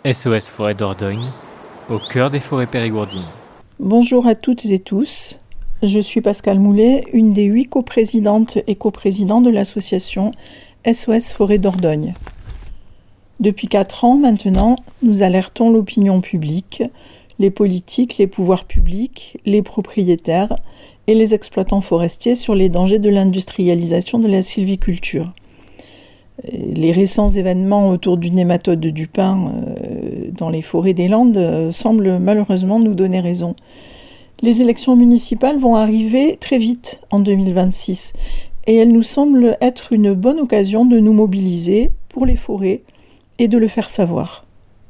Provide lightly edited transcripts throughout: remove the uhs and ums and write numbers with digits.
SOS Forêt Dordogne, au cœur des forêts périgourdines. Bonjour à toutes et tous, je suis Pascale Moulet, une des 8 coprésidentes et coprésidents de l'association SOS Forêt Dordogne. Depuis 4 ans maintenant, nous alertons l'opinion publique, les politiques, les pouvoirs publics, les propriétaires et les exploitants forestiers sur les dangers de l'industrialisation de la sylviculture. Les récents événements autour du nématode du pin dans les forêts des Landes semblent malheureusement nous donner raison. Les élections municipales vont arriver très vite en 2026 et elles nous semblent être une bonne occasion de nous mobiliser pour les forêts et de le faire savoir.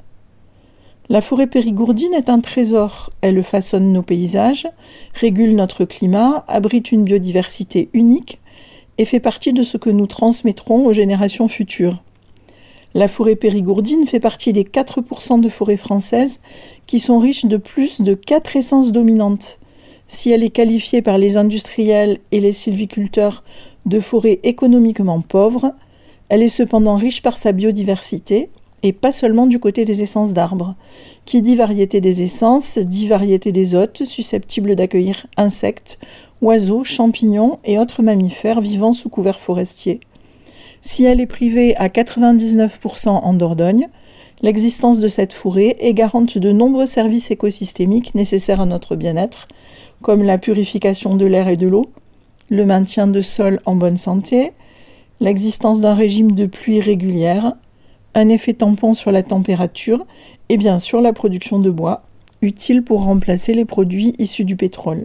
La forêt périgourdine est un trésor. Elle façonne nos paysages, régule notre climat, abrite une biodiversité unique et fait partie de ce que nous transmettrons aux générations futures. La forêt périgourdine fait partie des 4% de forêts françaises qui sont riches de plus de 4 essences dominantes. Si elle est qualifiée par les industriels et les sylviculteurs de forêt économiquement pauvre, elle est cependant riche par sa biodiversité, et pas seulement du côté des essences d'arbres. Qui dit variété des essences, dit variété des hôtes, susceptibles d'accueillir insectes, oiseaux, champignons et autres mammifères vivant sous couvert forestier. Si elle est privée à 99% en Dordogne, l'existence de cette forêt est garante de nombreux services écosystémiques nécessaires à notre bien-être, comme la purification de l'air et de l'eau, le maintien de sols en bonne santé, l'existence d'un régime de pluie régulière, un effet tampon sur la température et bien sûr la production de bois, utile pour remplacer les produits issus du pétrole.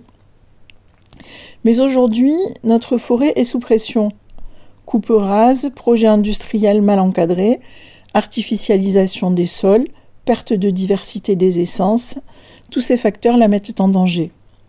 Mais aujourd'hui, notre forêt est sous pression. Coupe rase, projets industriels mal encadrés, artificialisation des sols, perte de diversité des essences, tous ces facteurs la mettent en danger.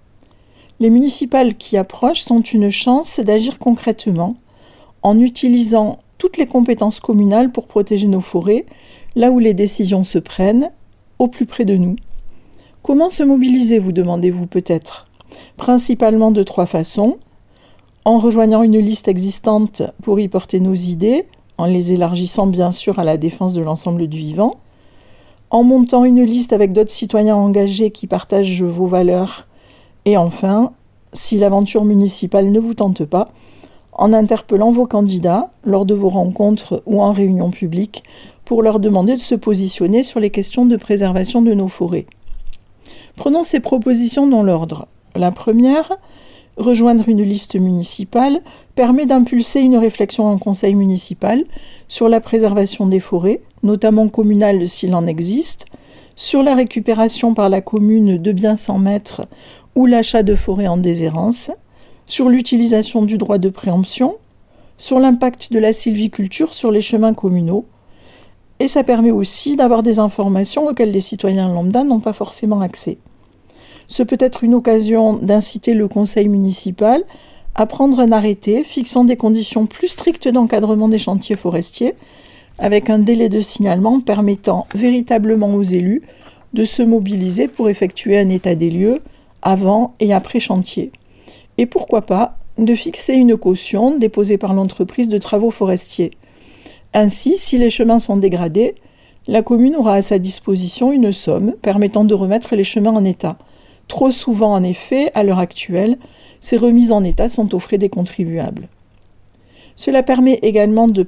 Les municipales qui approchent sont une chance d'agir concrètement en utilisant toutes les compétences communales pour protéger nos forêts, là où les décisions se prennent, au plus près de nous. Comment se mobiliser, vous demandez-vous peut-être ? Principalement de 3 façons. En rejoignant une liste existante pour y porter nos idées, en les élargissant bien sûr à la défense de l'ensemble du vivant, en montant une liste avec d'autres citoyens engagés qui partagent vos valeurs, et enfin, si l'aventure municipale ne vous tente pas, en interpellant vos candidats lors de vos rencontres ou en réunion publique pour leur demander de se positionner sur les questions de préservation de nos forêts. Prenons ces propositions dans l'ordre. La première, rejoindre une liste municipale, permet d'impulser une réflexion en conseil municipal sur la préservation des forêts, notamment communales s'il en existe, sur la récupération par la commune de biens sans maître ou l'achat de forêts en déshérence, sur l'utilisation du droit de préemption, sur l'impact de la sylviculture sur les chemins communaux, et ça permet aussi d'avoir des informations auxquelles les citoyens lambda n'ont pas forcément accès. Ce peut être une occasion d'inciter le conseil municipal à prendre un arrêté fixant des conditions plus strictes d'encadrement des chantiers forestiers, avec un délai de signalement permettant véritablement aux élus de se mobiliser pour effectuer un état des lieux avant et après chantier. Et pourquoi pas de fixer une caution déposée par l'entreprise de travaux forestiers. Ainsi, si les chemins sont dégradés, la commune aura à sa disposition une somme permettant de remettre les chemins en état. Trop souvent, en effet, à l'heure actuelle, ces remises en état sont aux frais des contribuables. Cela permet également de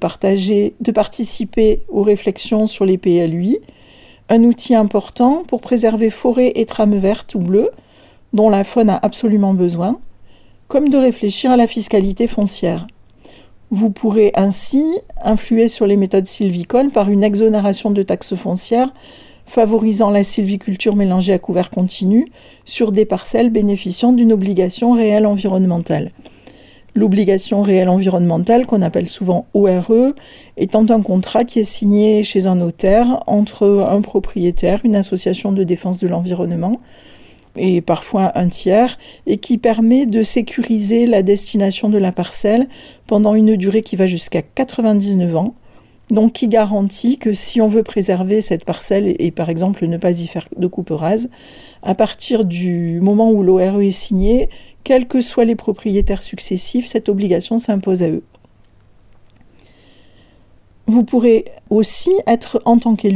participer aux réflexions sur les PLUI, un outil important pour préserver forêts et trames vertes ou bleues, dont la faune a absolument besoin, comme de réfléchir à la fiscalité foncière. Vous pourrez ainsi influer sur les méthodes sylvicoles par une exonération de taxes foncières favorisant la sylviculture mélangée à couvert continu sur des parcelles bénéficiant d'une obligation réelle environnementale. L'obligation réelle environnementale, qu'on appelle souvent ORE, étant un contrat qui est signé chez un notaire entre un propriétaire, une association de défense de l'environnement, et parfois un tiers, et qui permet de sécuriser la destination de la parcelle pendant une durée qui va jusqu'à 99 ans, donc qui garantit que si on veut préserver cette parcelle et par exemple ne pas y faire de coupe rase, à partir du moment où l'ORE est signé, quels que soient les propriétaires successifs, cette obligation s'impose à eux. Vous pourrez aussi être, en tant qu'élu,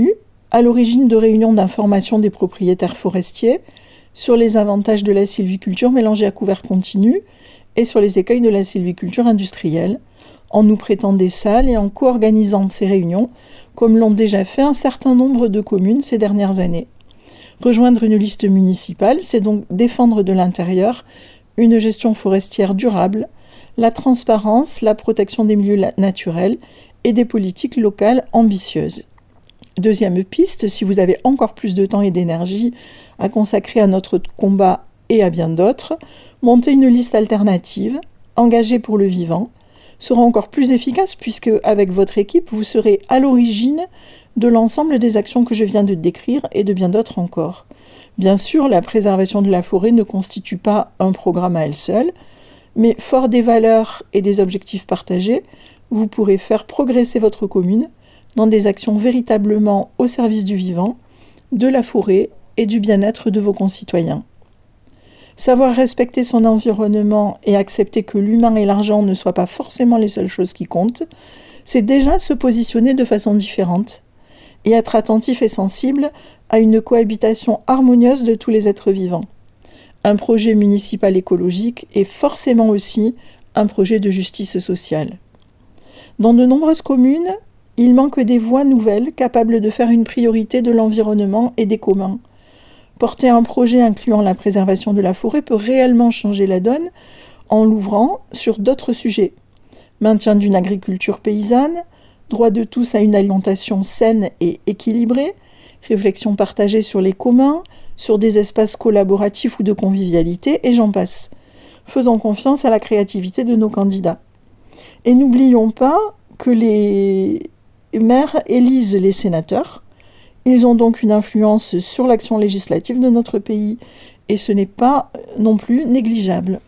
à l'origine de réunions d'information des propriétaires forestiers sur les avantages de la sylviculture mélangée à couvert continu et sur les écueils de la sylviculture industrielle, en nous prêtant des salles et en co-organisant ces réunions, comme l'ont déjà fait un certain nombre de communes ces dernières années. Rejoindre une liste municipale, c'est donc défendre de l'intérieur une gestion forestière durable, la transparence, la protection des milieux naturels et des politiques locales ambitieuses. Deuxième piste, si vous avez encore plus de temps et d'énergie à consacrer à notre combat et à bien d'autres, monter une liste alternative, engagée pour le vivant, sera encore plus efficace puisque, avec votre équipe, vous serez à l'origine de l'ensemble des actions que je viens de décrire et de bien d'autres encore. Bien sûr, la préservation de la forêt ne constitue pas un programme à elle seule, mais fort des valeurs et des objectifs partagés, vous pourrez faire progresser votre commune dans des actions véritablement au service du vivant, de la forêt et du bien-être de vos concitoyens. Savoir respecter son environnement et accepter que l'humain et l'argent ne soient pas forcément les seules choses qui comptent, c'est déjà se positionner de façon différente et être attentif et sensible à une cohabitation harmonieuse de tous les êtres vivants. Un projet municipal écologique est forcément aussi un projet de justice sociale. Dans de nombreuses communes, il manque des voies nouvelles capables de faire une priorité de l'environnement et des communs. Porter un projet incluant la préservation de la forêt peut réellement changer la donne en l'ouvrant sur d'autres sujets. Maintien d'une agriculture paysanne, droit de tous à une alimentation saine et équilibrée, réflexion partagée sur les communs, sur des espaces collaboratifs ou de convivialité, et j'en passe. Faisons confiance à la créativité de nos candidats. Et n'oublions pas que les maires élisent les sénateurs. Ils ont donc une influence sur l'action législative de notre pays et ce n'est pas non plus négligeable.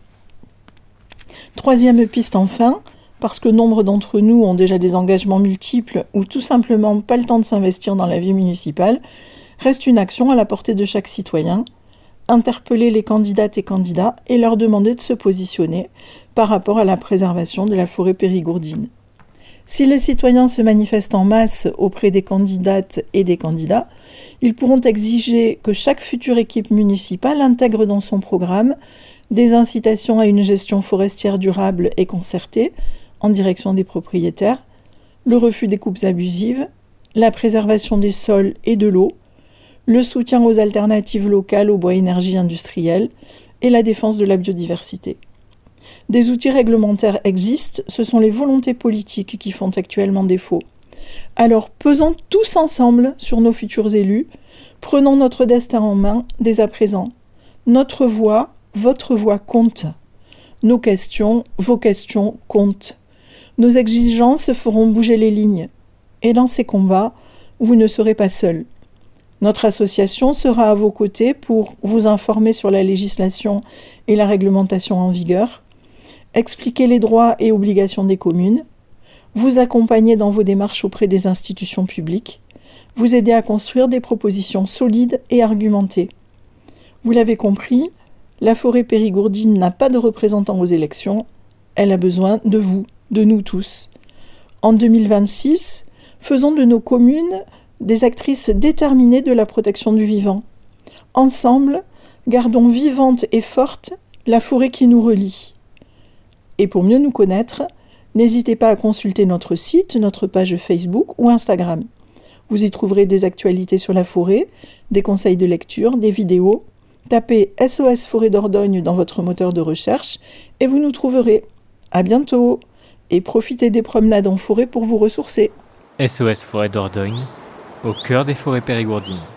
Troisième piste enfin, parce que nombre d'entre nous ont déjà des engagements multiples ou tout simplement pas le temps de s'investir dans la vie municipale, reste une action à la portée de chaque citoyen, interpeller les candidates et candidats et leur demander de se positionner par rapport à la préservation de la forêt périgourdine. Si les citoyens se manifestent en masse auprès des candidates et des candidats, ils pourront exiger que chaque future équipe municipale intègre dans son programme des incitations à une gestion forestière durable et concertée en direction des propriétaires, le refus des coupes abusives, la préservation des sols et de l'eau, le soutien aux alternatives locales au bois énergie industrielle et la défense de la biodiversité. Des outils réglementaires existent, ce sont les volontés politiques qui font actuellement défaut. Alors pesons tous ensemble sur nos futurs élus, prenons notre destin en main dès à présent. Notre voix, votre voix compte. Nos questions, vos questions comptent. Nos exigences feront bouger les lignes. Et dans ces combats, vous ne serez pas seuls. Notre association sera à vos côtés pour vous informer sur la législation et la réglementation en vigueur, expliquer les droits et obligations des communes, vous accompagner dans vos démarches auprès des institutions publiques, vous aider à construire des propositions solides et argumentées. Vous l'avez compris, la forêt périgourdine n'a pas de représentants aux élections, elle a besoin de vous, de nous tous. En 2026, faisons de nos communes des actrices déterminées de la protection du vivant. Ensemble, gardons vivante et forte la forêt qui nous relie. Et pour mieux nous connaître, n'hésitez pas à consulter notre site, notre page Facebook ou Instagram. Vous y trouverez des actualités sur la forêt, des conseils de lecture, des vidéos. Tapez SOS Forêt Dordogne dans votre moteur de recherche et vous nous trouverez. À bientôt et profitez des promenades en forêt pour vous ressourcer. SOS Forêt Dordogne, au cœur des forêts périgourdines.